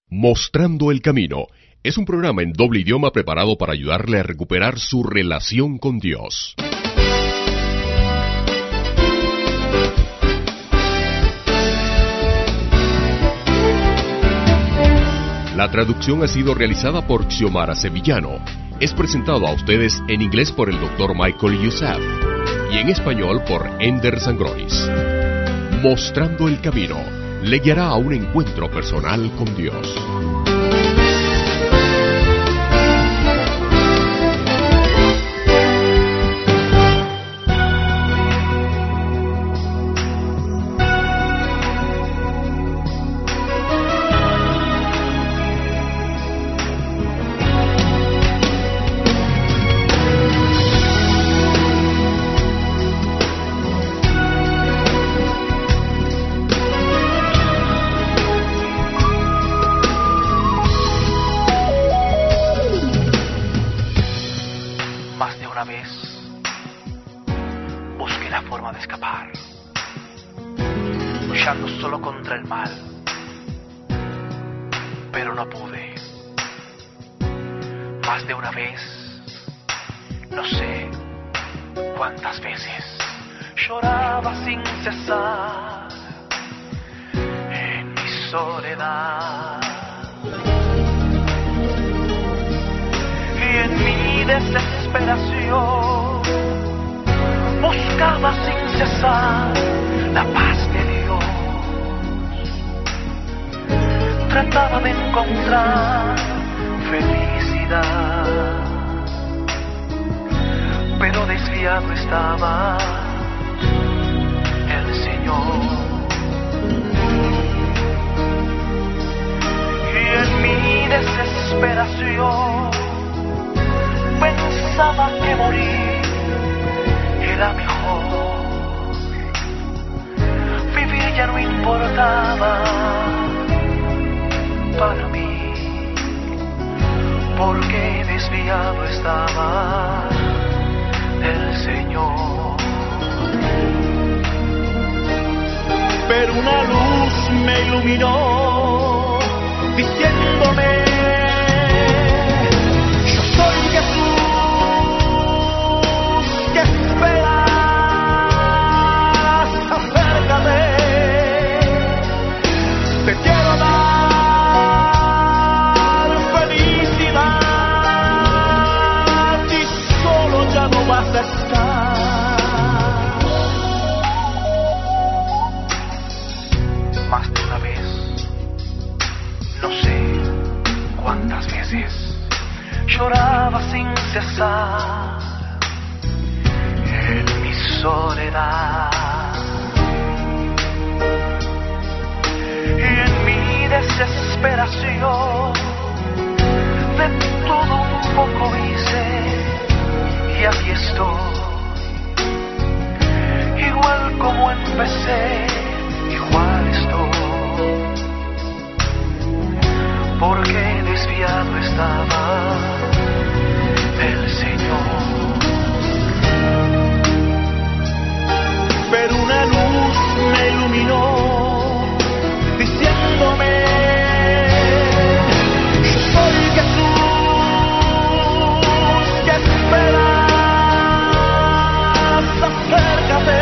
Mostrando el Camino es un programa en doble idioma preparado para ayudarle a recuperar su relación con Dios. La traducción ha sido realizada por Xiomara Sevillano. Es presentado a ustedes en inglés por el Dr. Michael Youssef y en español por Ender Sangronis. Mostrando el Camino le guiará a un encuentro personal con Dios. Solo contra el mal, pero no pude. Más de una vez, no sé cuántas veces, lloraba sin cesar en mi soledad y en mi desesperación buscaba sin cesar la paz de Dios. Trataba de encontrar felicidad, pero desviado estaba el Señor. Y en mi desesperación pensaba que morir era mejor. Vivir ya no importaba para mí, porque desviado estaba del Señor. Pero una luz me iluminó, diciéndome: yo soy Jesús que esperas, acércate, te quiero dar vas a estar. Más de una vez, no sé cuántas veces, lloraba sin cesar en mi soledad y en mi desesperación. De todo un poco hice y aquí estoy, igual como empecé, igual estoy, porque desviado estaba del Señor. Pero una luz me iluminó, diciéndome: yo soy Jesús que espera. Acércate,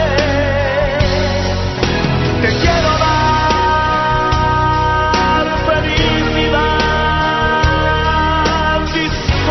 te quiero dar felicidad, y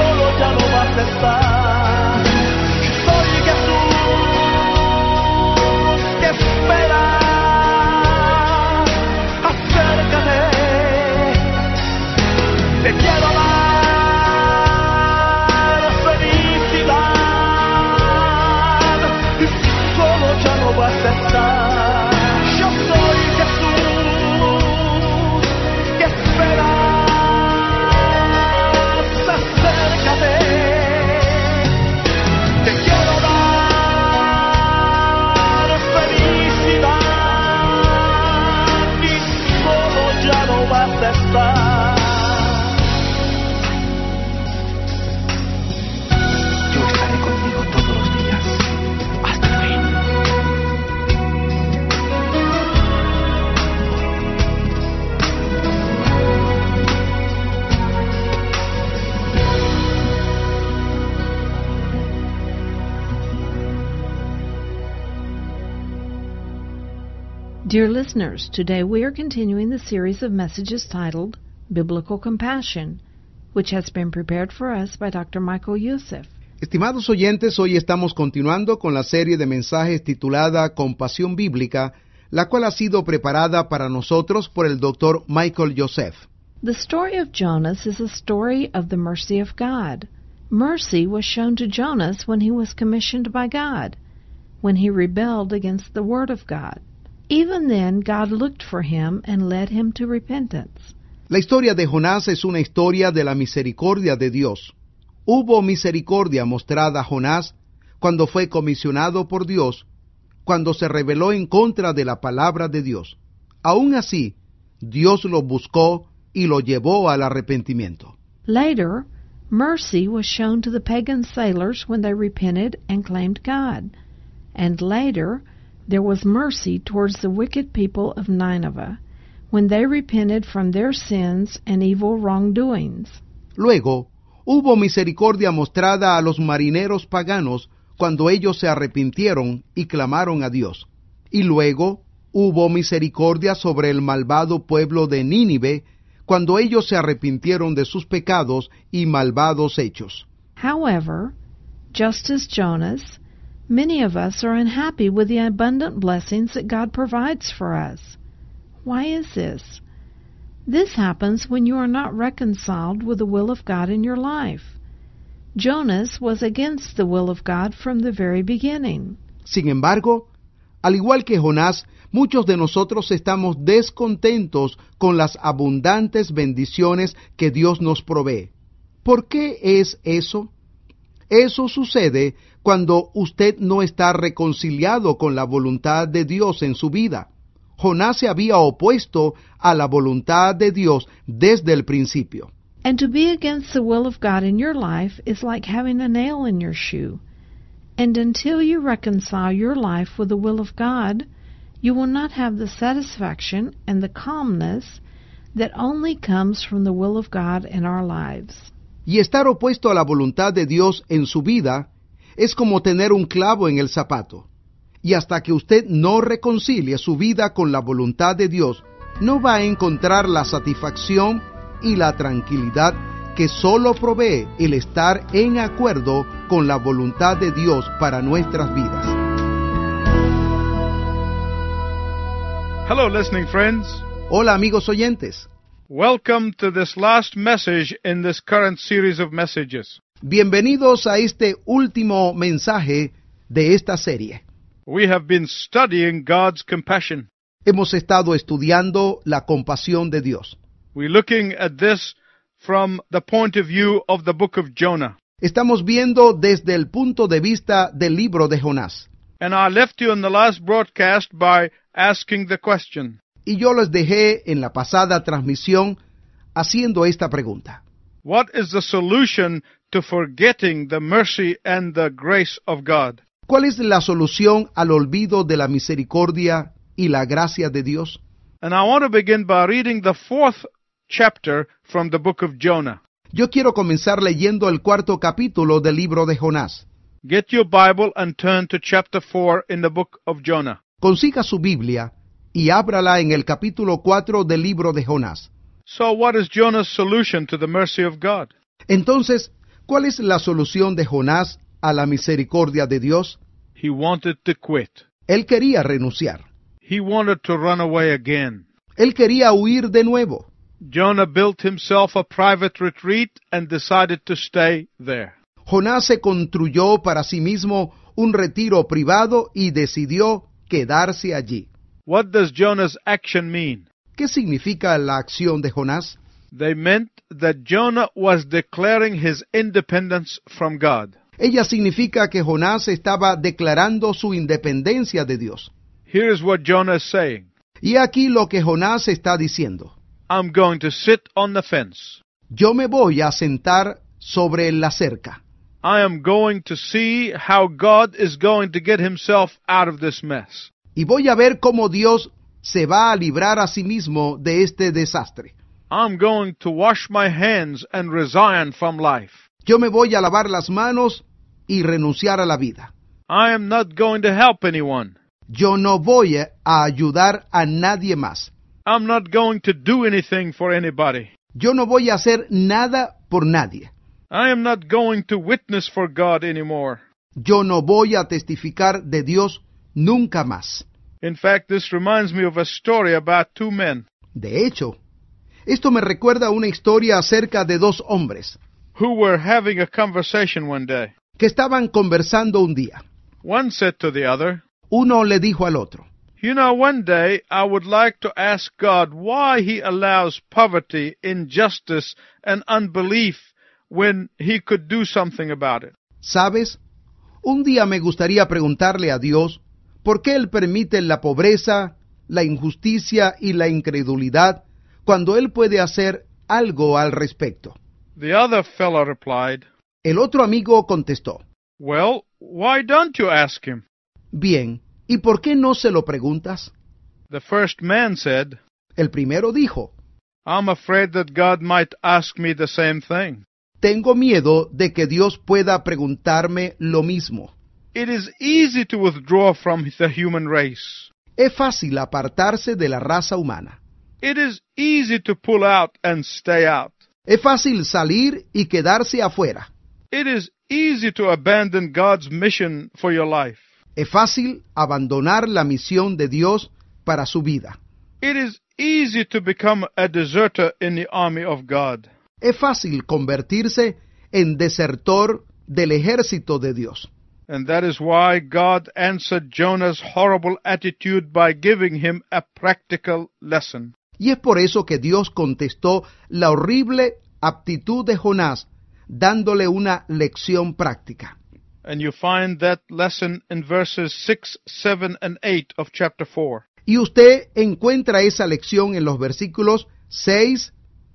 Dear listeners, today we are continuing the series of messages titled Biblical Compassion, which has been prepared for us by Dr. Michael Youssef. Estimados oyentes, hoy estamos continuando con la serie de mensajes titulada Compasión Bíblica, la cual ha sido preparada para nosotros por el Dr. Michael Youssef. The story of Jonas is a story of the mercy of God. Mercy was shown to Jonas when he was commissioned by God, when he rebelled against the Word of God. Even then, God looked for him and led him to repentance. La historia de Jonás es una historia de la misericordia de Dios. Hubo misericordia mostrada a Jonás cuando fue comisionado por Dios, cuando se rebeló en contra de la palabra de Dios. Aún así, Dios lo buscó y lo llevó al arrepentimiento. Later, mercy was shown to the pagan sailors when they repented and claimed God. And later, there was mercy towards the wicked people of Nineveh, when they repented from their sins and evil wrongdoings. Luego, hubo misericordia mostrada a los marineros paganos cuando ellos se arrepintieron y clamaron a Dios. Y luego, hubo misericordia sobre el malvado pueblo de Nínive cuando ellos se arrepintieron de sus pecados y malvados hechos. However, just as Jonas, many of us are unhappy with the abundant blessings that God provides for us. Why is this? This happens when you are not reconciled with the will of God in your life. Jonas was against the will of God from the very beginning. Sin embargo, al igual que Jonás, muchos de nosotros estamos descontentos con las abundantes bendiciones que Dios nos provee. ¿Por qué es eso? Eso sucede cuando usted no está reconciliado con la voluntad de Dios en su vida. Jonás se había opuesto a la voluntad de Dios desde el principio. And to be against the will of God in your life is like having a nail in your shoe. And until you reconcile your life with the will of God, you will not have the satisfaction and the calmness that only comes from the will of God in our lives. Y estar opuesto a la voluntad de Dios en su vida es como tener un clavo en el zapato. Y hasta que usted no reconcilie su vida con la voluntad de Dios, no va a encontrar la satisfacción y la tranquilidad que solo provee el estar en acuerdo con la voluntad de Dios para nuestras vidas. Hello, listening friends. Hola, amigos oyentes. Welcome to this last message in this current series of messages. Bienvenidos a este último mensaje de esta serie. We have been studying God's compassion. Hemos estado estudiando la compasión de Dios. We're looking at this from the point of view of the book of Jonah. Estamos viendo desde el punto de vista del libro de Jonás. And I left you in the last broadcast by asking the question, Y yo les dejé en la pasada transmisión haciendo esta pregunta. what is the solution to forgetting the mercy and the grace of God? ¿Cuál es la solución al olvido de la misericordia y la gracia de Dios? And I want to begin by reading the 4th chapter from the book of Jonah. Yo quiero comenzar leyendo el 4º capítulo del libro de Jonás. Get your Bible and turn to chapter 4 in the book of Jonah. Consiga su Biblia y ábrala en el capítulo 4 del libro de Jonás. So what is Jonah's solution to the mercy of God? Entonces, ¿cuál es la solución de Jonás a la misericordia de Dios? He wanted to quit. Él quería renunciar. He wanted to run away again. Él quería huir de nuevo. Jonah built himself a private retreat and decided to stay there. Jonás se construyó para sí mismo un retiro privado y decidió quedarse allí. What does Jonah's action mean? ¿Qué significa la acción de Jonás? They meant that Jonah was declaring his independence from God. Ella significa que Jonás estaba declarando su independencia de Dios. Here is what Jonah is saying. Y aquí lo que Jonás está diciendo. I'm going to sit on the fence. Yo me voy a sentar sobre la cerca. I am going to see how God is going to get himself out of this mess. Y voy a ver cómo Dios se va a librar a sí mismo de este desastre. I'm going to wash my hands and resign from life. Yo me voy a lavar las manos y renunciar a la vida. I am not going to help anyone. Yo no voy a ayudar a nadie más. I'm not going to do anything for anybody. Yo no voy a hacer nada por nadie. I am not going to witness for God anymore. Yo no voy a testificar de Dios nunca más. In fact, this reminds me of a story about two men De hecho, esto me recuerda una historia acerca de dos hombres who were having a conversation one day. que estaban conversando un día. One said to the other, Uno le dijo al otro, "You know, one day I would like to ask God why He allows poverty, injustice, and unbelief when He could do something about it." ¿sabes? Un día me gustaría preguntarle a Dios por qué Él permite la pobreza, la injusticia y la incredulidad cuando Él puede hacer algo al respecto. The other fellow replied, El otro amigo contestó, "Well, why don't you ask Him?" bien, ¿y por qué no se lo preguntas? The first man said, El primero dijo, "I'm afraid that God might ask me the same thing. tengo miedo de que Dios pueda preguntarme lo mismo. It is easy to withdraw from the human race. Es fácil apartarse de la raza humana. It is easy to pull out and stay out. Es fácil salir y quedarse afuera. It is easy to abandon God's mission for your life. Es fácil abandonar la misión de Dios para su vida. It is easy to become a deserter in the army of God. Es fácil convertirse en desertor del ejército de Dios. And that is why God answered Jonah's horrible attitude by giving him a practical lesson. Y es por eso que Dios contestó la horrible actitud de Jonás, dándole una lección práctica. And you find that lesson in verses 6, 7, and 8 of chapter 4. Y usted encuentra esa lección en los versículos 6,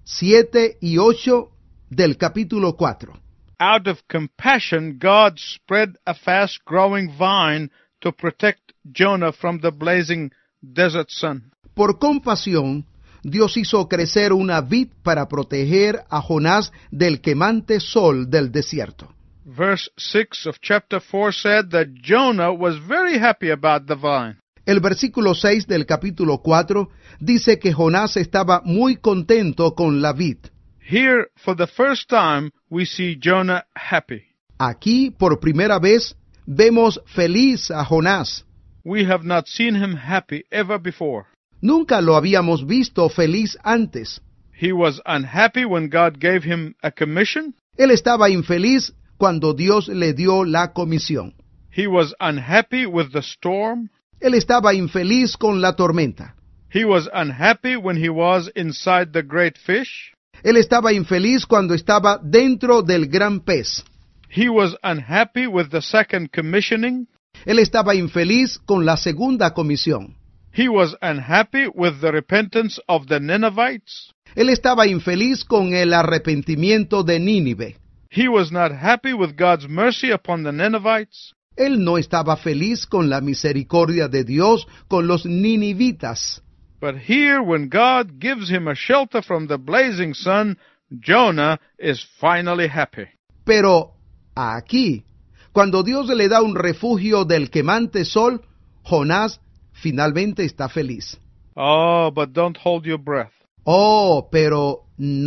7 y 8 del capítulo 4. Out of compassion, God spread a fast-growing vine to protect Jonah from the blazing desert sun. Por compasión, Dios hizo crecer una vid para proteger a Jonás del quemante sol del desierto. Verse 6 of chapter 4 said that Jonah was very happy about the vine. El versículo 6 del capítulo 4 dice que Jonás estaba muy contento con la vid. Here, for the first time, we see Jonah happy. Aquí, por primera vez, vemos feliz a Jonás. We have not seen him happy ever before. Nunca lo habíamos visto feliz antes. He was unhappy when God gave him a commission. Él estaba infeliz cuando Dios le dio la comisión. He was unhappy with the storm. Él estaba infeliz con la tormenta. He was unhappy when he was inside the great fish. Él estaba infeliz cuando estaba dentro del gran pez. He was unhappy with the second commissioning. Él estaba infeliz con la segunda comisión. He was unhappy with the repentance of the Ninevites. Él estaba infeliz con el arrepentimiento de Nínive. He was not happy with God's mercy upon the Ninevites. Él no estaba feliz con la misericordia de Dios con los ninivitas. But here, when God gives him a shelter from the blazing sun, Jonah is finally happy. Pero aquí, cuando Dios le da un refugio del quemante sol, Jonás finalmente está feliz. Oh, but don't hold your breath. Oh, pero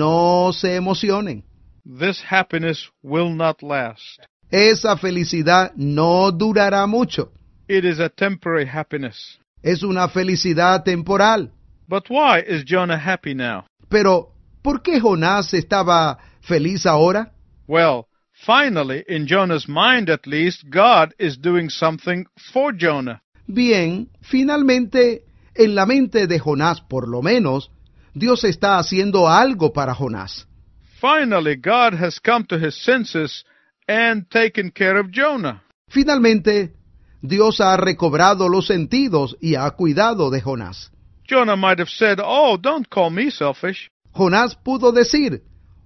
no se emocionen. This happiness will not last. Esa felicidad no durará mucho. It is a temporary happiness. Es una felicidad temporal. But why is Jonah happy now? Pero, ¿por qué Jonás estaba feliz ahora? Well, finally, in Jonah's mind at least, God is doing something for Jonah. Bien, finalmente, en la mente de Jonás, por lo menos, Dios está haciendo algo para Jonás. Finally, God has come to his senses and taken care of Jonah. Finalmente, Dios ha recobrado los sentidos y ha cuidado de Jonás. Jonah might have said, "Oh, don't call me selfish. Jonás pudo decir,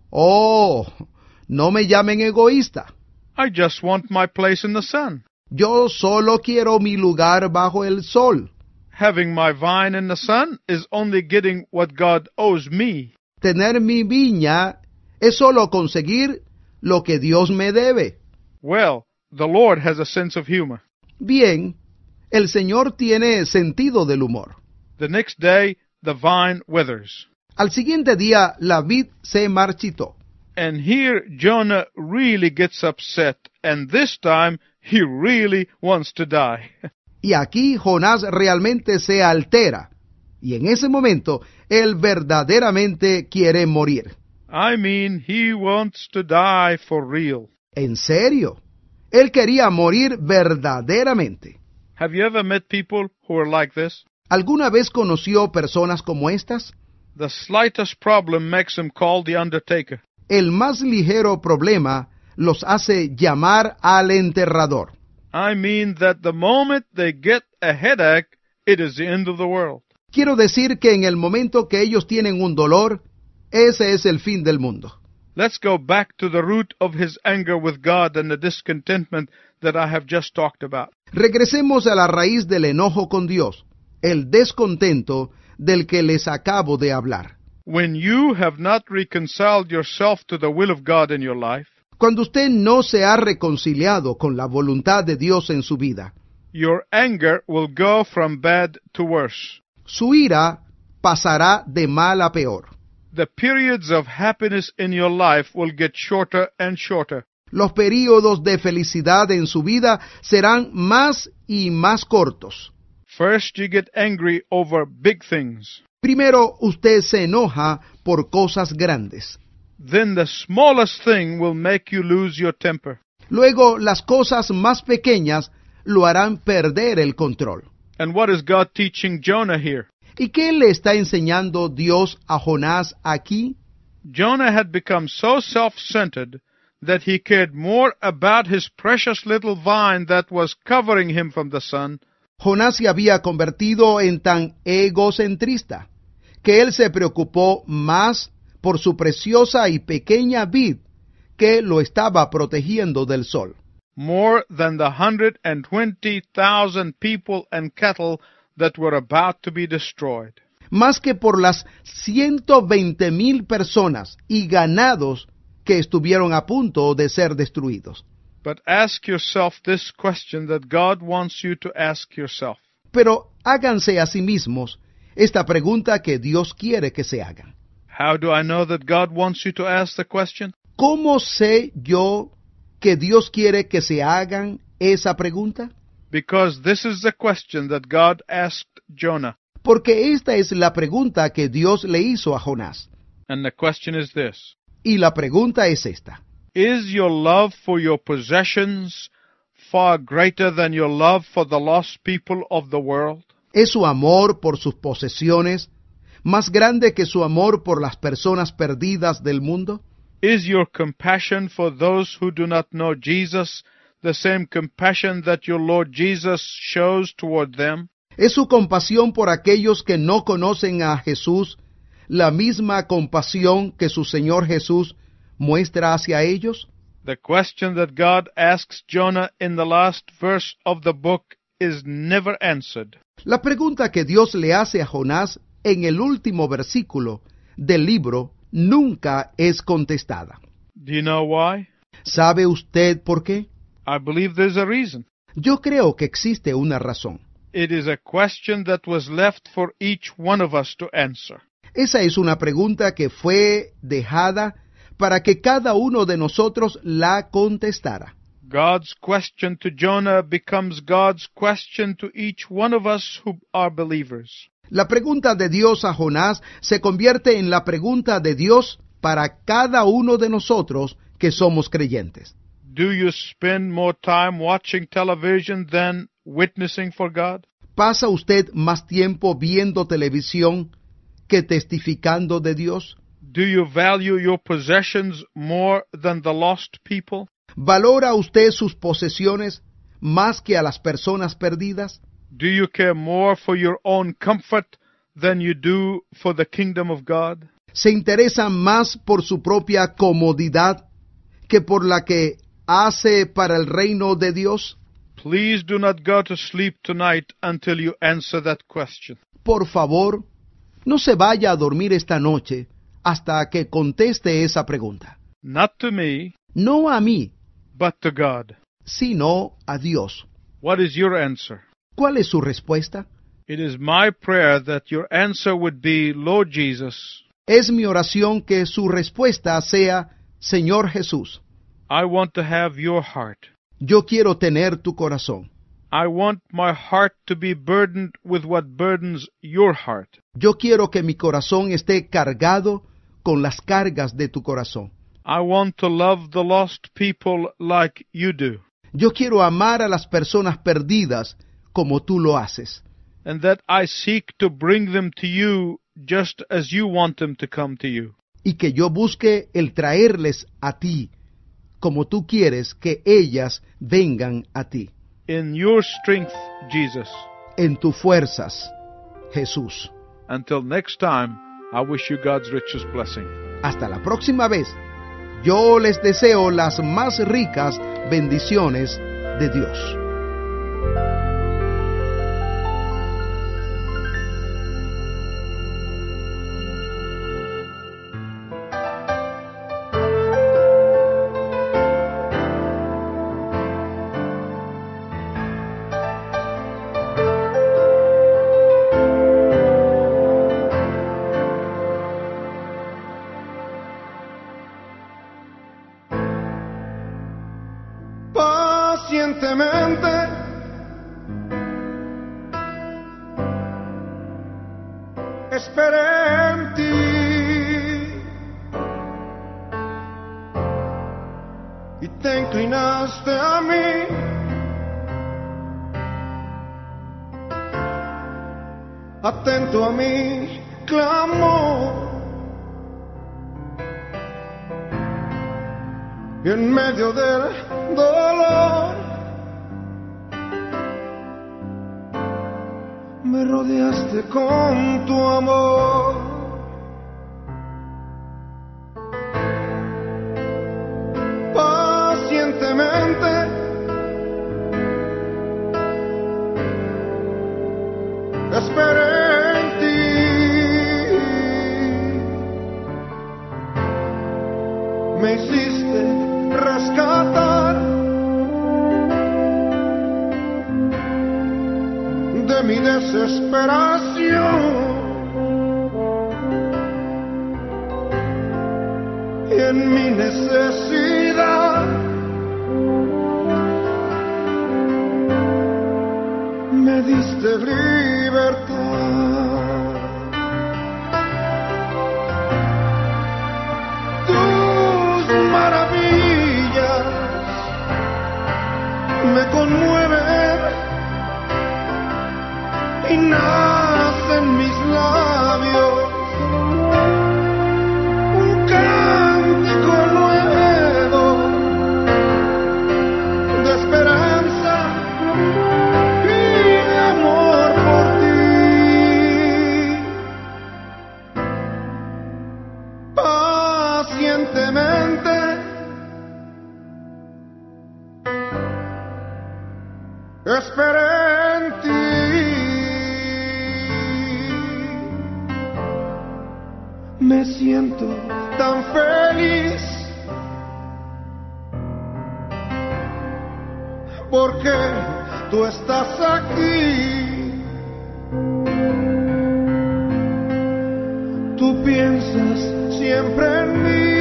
oh, no me llamen egoísta. I just want my place in the sun. Yo solo quiero mi lugar bajo el sol. Having my vine in the sun is only getting what God owes me." Tener mi viña es solo conseguir lo que Dios me debe. Well, the Lord has a sense of humor. Bien, El Señor tiene sentido del humor. The next day, the vine withers. Al siguiente día, la vid se marchitó. And here Jonah really gets upset, and this time he really wants to die. Y aquí Jonás realmente se altera. Y en ese momento, él verdaderamente quiere morir. I mean, he wants to die for real. ¿En serio? Él quería morir verdaderamente. Have you ever met people who are like this? ¿Alguna vez conoció personas como estas? The slightest problem makes him call the undertaker. El más ligero problema los hace llamar al enterrador. I mean that the moment they get a headache, it is the end of the world. Quiero decir que en el momento que ellos tienen un dolor, ese es el fin del mundo. Let's go back to the root of his anger with God and the discontentment that I have just talked about. Regresemos a la raíz del enojo con Dios, el descontento del que les acabo de hablar. When you have not reconciled yourself to the will of God in your life, Cuando usted no se ha reconciliado con la voluntad de Dios en su vida, your anger will go from bad to worse. su ira pasará de mal a peor. The periods of happiness in your life will get shorter and shorter. Los períodos de felicidad en su vida serán más y más cortos. First, you get angry over big things. Primero, usted se enoja por cosas grandes. Then the smallest thing will make you lose your temper. Luego, las cosas más pequeñas lo harán perder el control. And what is God teaching Jonah here? ¿Y qué le está enseñando Dios a Jonás aquí? Jonah had become so self-centered that he cared more about his precious little vine that was covering him from the sun Jonás se había convertido en tan egocentrista que él se preocupó más por su preciosa y pequeña vid que lo estaba protegiendo del sol, more than the 120,000 people and cattle that were about to be destroyed. más que por las 120,000 personas y ganados que estuvieron a punto de ser destruidos. But ask yourself this question that God wants you to ask yourself. Pero háganse a sí mismos esta pregunta que Dios quiere que se hagan. How do I know that God wants you to ask the question? ¿Cómo sé yo que Dios quiere que se hagan esa pregunta? Because this is the question that God asked Jonah. Porque esta es la pregunta que Dios le hizo a Jonás. And the question is this: Y la pregunta es esta: is your love for your possessions far greater than your love for the lost people of the world? ¿es su amor por sus posesiones más grande que su amor por las personas perdidas del mundo? Is your compassion for those who do not know Jesus the same compassion that your Lord Jesus shows toward them? ¿Es su compasión por aquellos que no conocen a Jesús la misma compasión que su Señor Jesús muestra hacia ellos? The question that God asks Jonah in the last verse of the book is never answered. La pregunta que Dios le hace a Jonás en el último versículo del libro nunca es contestada. Do you know why? ¿Sabe usted por qué? I believe there's a reason. Yo creo que existe una razón. It is a question that was left for each one of us to answer. Esa es una pregunta que fue dejada para que cada uno de nosotros la contestara. God's question to Jonah becomes God's question to each one of us who are believers. La pregunta de Dios a Jonás se convierte en la pregunta de Dios para cada uno de nosotros que somos creyentes. Do you spend more time watching television than witnessing for God? ¿Pasa usted más tiempo viendo televisión que testificando de Dios? Do you value your possessions more than the lost people? ¿Valora usted sus posesiones más que a las personas perdidas? Do you care more for your own comfort than you do for the kingdom of God? ¿Se interesa más por su propia comodidad que por la que hace para el reino de Dios? Please do not go to sleep tonight until you answer that question. Por favor, no se vaya a dormir esta noche hasta que conteste esa pregunta. Not to me, No a mí, but to God. sino a Dios. What is your answer? ¿Cuál es su respuesta? It is my prayer that your answer would be, Lord Jesus, Es mi oración que su respuesta sea, Señor Jesús, I want to have your heart. yo quiero tener tu corazón. I want my heart to be burdened with what burdens your heart. Yo quiero que mi corazón esté cargado con las cargas de tu corazón. I want to love the lost people like you do, Yo quiero amar a las personas perdidas como tú lo haces. and that I seek to bring them to you just as you want them to come to you. Y que yo busque el traerles a ti como tú quieres que ellas vengan a ti. In your strength, Jesus. En tus fuerzas, Jesús. Until next time, I wish you God's richest blessing. Hasta la próxima vez. Yo les deseo las más ricas bendiciones de Dios. Pacientemente esperé en ti y te inclinaste a mí. Atento a mi clamor y en medio del dolor me rodeaste con tu amor. Pacientemente esperé en ti me hiciste rescatar de mi desesperación y en mi necesidad me diste libertad. Tus maravillas me conmueven y nacen mis labios un cántico nuevo de esperanza y de amor por ti. Pacientemente esperé en ti. Me siento tan feliz porque tú estás aquí. Tú piensas siempre en mí.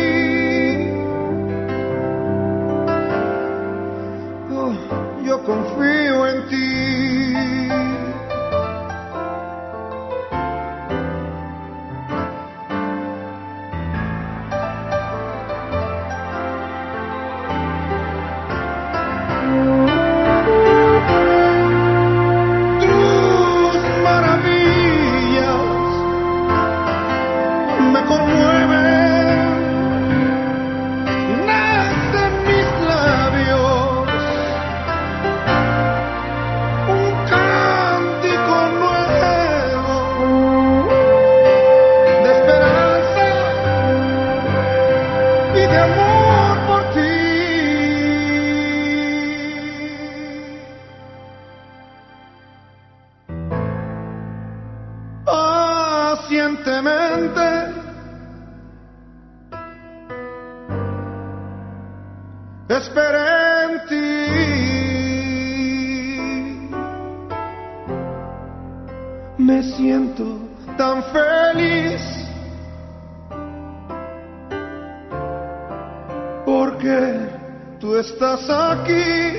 Oh, yo confío en ti. Tus maravillas me conmueven, nacen mis labios un cántico nuevo de esperanza y de amor por ti. Pacientemente esperé en ti me siento tan feliz porque tú estás aquí.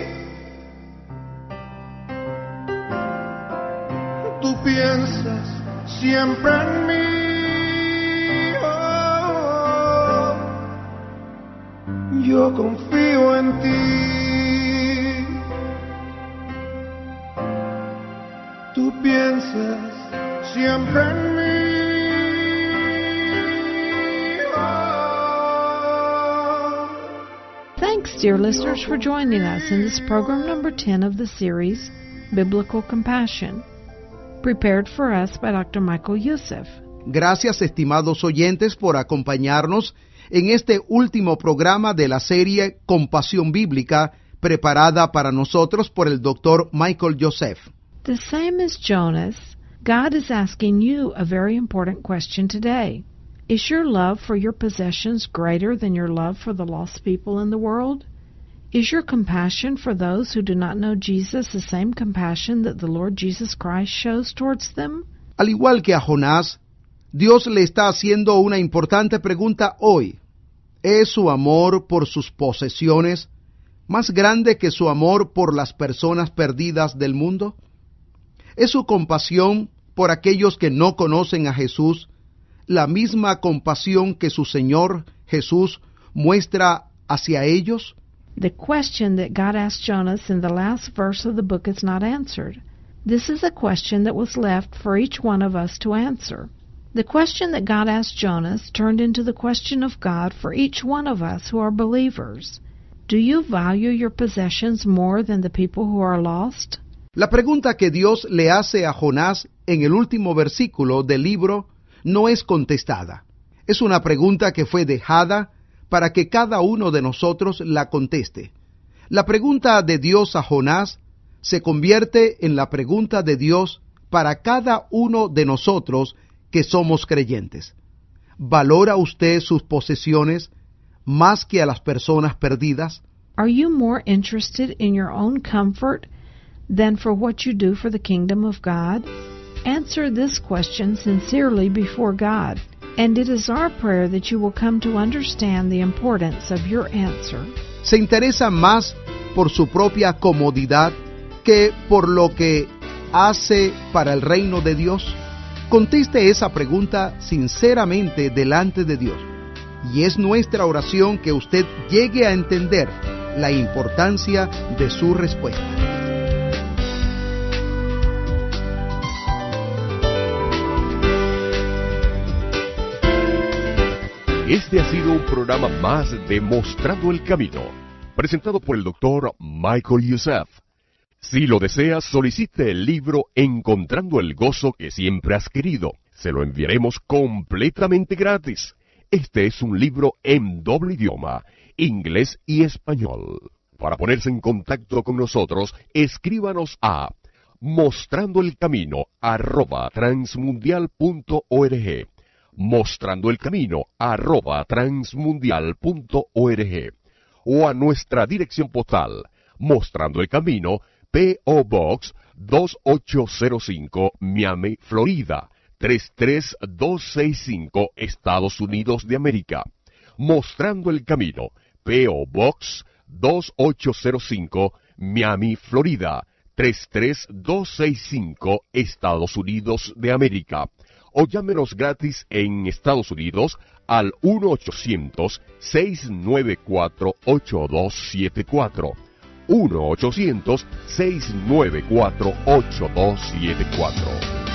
Tú piensas siempre en mí. Oh, yo confío en ti. Tú piensas siempre en mí. Oh. Thanks, dear listeners, for joining us in this program number 10 of the series, Biblical Compassion, prepared for us by Dr. Michael Youssef. Gracias, estimados oyentes, por acompañarnos en este último programa de la serie Compasión Bíblica, preparada para nosotros por el Dr. Michael Youssef. The same as Jonas, God is asking you a very important question today. Is your love for your possessions greater than your love for the lost people in the world? Is your compassion for those who do not know Jesus the same compassion that the Lord Jesus Christ shows towards them? Al igual que a Jonás, Dios le está haciendo una importante pregunta hoy. ¿Es su amor por sus posesiones más grande que su amor por las personas perdidas del mundo? ¿Es su compasión por aquellos que no conocen a Jesús la misma compasión que su Señor Jesús muestra hacia ellos? The question that God asked Jonas in the last verse of the book is not answered. This is a question that was left for each one of us to answer. The question that God asked Jonas turned into the question of God for each one of us who are believers. Do you value your possessions more than the people who are lost? La pregunta que Dios le hace a Jonás en el último versículo del libro no es contestada. Es una pregunta que fue dejada para que cada uno de nosotros la conteste. La pregunta de Dios a Jonás se convierte en la pregunta de Dios para cada uno de nosotros que somos creyentes. ¿Valora usted sus posesiones más que a las personas perdidas? Are you more interested in your own comfort than for what you do for the kingdom of God? Answer this question sincerely before God, and it is our prayer that you will come to understand the importance of your answer. ¿Se interesa más por su propia comodidad que por lo que hace para el reino de Dios? Conteste esa pregunta sinceramente delante de Dios, y es nuestra oración que usted llegue a entender la importancia de su respuesta. Este ha sido un programa más de Mostrando el Camino, presentado por el Dr. Michael Youssef. Si lo deseas, solicite el libro Encontrando el Gozo que siempre has querido. Se lo enviaremos completamente gratis. Este es un libro en doble idioma, inglés y español. Para ponerse en contacto con nosotros, escríbanos a mostrandoelcamino@transmundial.org, mostrandoelcamino@transmundial.org, o a nuestra dirección postal, Mostrando el Camino, P.O. Box 2805, Miami, Florida, 33265, Estados Unidos de América. Mostrando el Camino, P.O. Box 2805, Miami, Florida, 33265, Estados Unidos de América. O llámenos gratis en Estados Unidos al 1-800-694-8274. 1-800-694-8274.